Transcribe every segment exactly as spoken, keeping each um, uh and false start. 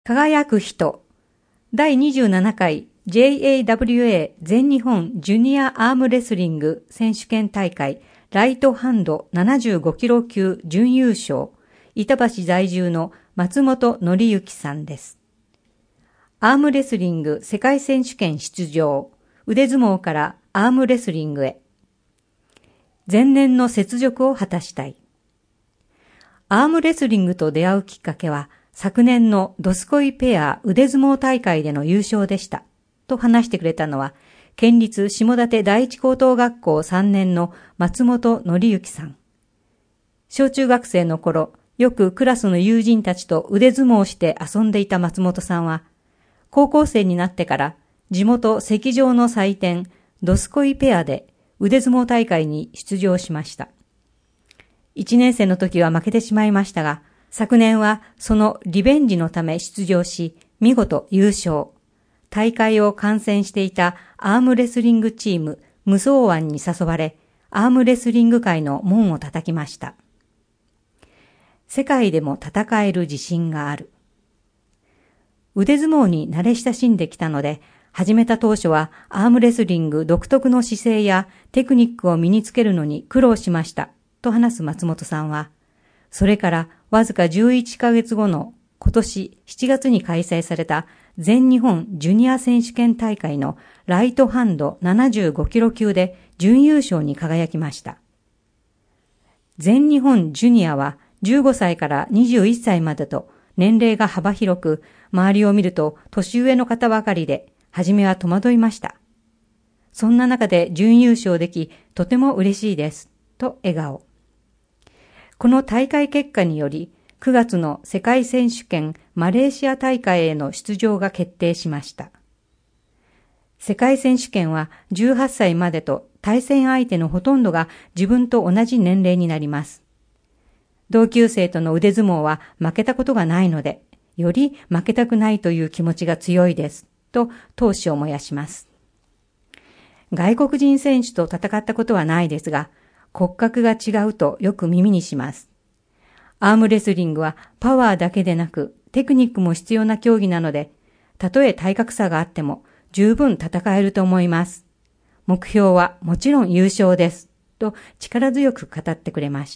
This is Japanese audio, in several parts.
輝く人だいにじゅうななかい ジェイエーダブリューエー 全日本ジュニアアームレスリング選手権大会ライトハンドななじゅうごキロ級準優勝、板橋在住の松本紀之さんです。アームレスリング世界選手権出場、腕相撲からアームレスリングへ。前年の雪辱を果たしたい。アームレスリングと出会うきっかけは、昨年のどすこいペア腕相撲大会での優勝でした。と話してくれたのは、県立下館第一高等学校さんねんの松本紀之さん。小中学生の頃、よくクラスの友人たちと腕相撲をして遊んでいた松本さんは、高校生になってから地元石上の祭典どすこいペアで腕相撲大会に出場しました。いちねん生の時は負けてしまいましたが、昨年はそのリベンジのため出場し、見事優勝。大会を観戦していたアームレスリングチーム無双湾に誘われ、アームレスリング界の門を叩きました。世界でも戦える自信がある。腕相撲に慣れ親しんできたので、始めた当初はアームレスリング独特の姿勢やテクニックを身につけるのに苦労しました、と話す松本さんは、それからわずかじゅういっかげつごの今年しちがつに開催された全日本ジュニア選手権大会のライトハンドななじゅうごキロ級で準優勝に輝きました。全日本ジュニアはじゅうごさいからにじゅういっさいまでと年齢が幅広く、周りを見ると年上の方ばかりで、初めは戸惑いました。そんな中で準優勝でき、とても嬉しいです、と笑顔。この大会結果により、くがつの世界選手権マレーシア大会への出場が決定しました。世界選手権はじゅうはっさいまでと対戦相手のほとんどが自分と同じ年齢になります。同級生との腕相撲は負けたことがないので、より負けたくないという気持ちが強いです、と闘志を燃やします。外国人選手と戦ったことはないですが、骨格が違うとよく耳にします。アームレスリングはパワーだけでなくテクニックも必要な競技なので、たとえ体格差があっても十分戦えると思います。目標はもちろん優勝です、と力強く語ってくれました。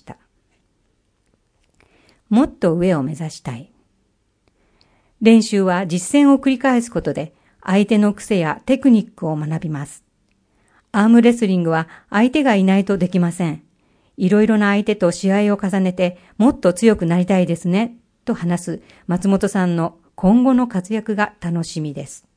もっと上を目指したい。練習は実践を繰り返すことで相手の癖やテクニックを学びます。アームレスリングは相手がいないとできません。いろいろな相手と試合を重ねてもっと強くなりたいですね、と話す松本さんの今後の活躍が楽しみです。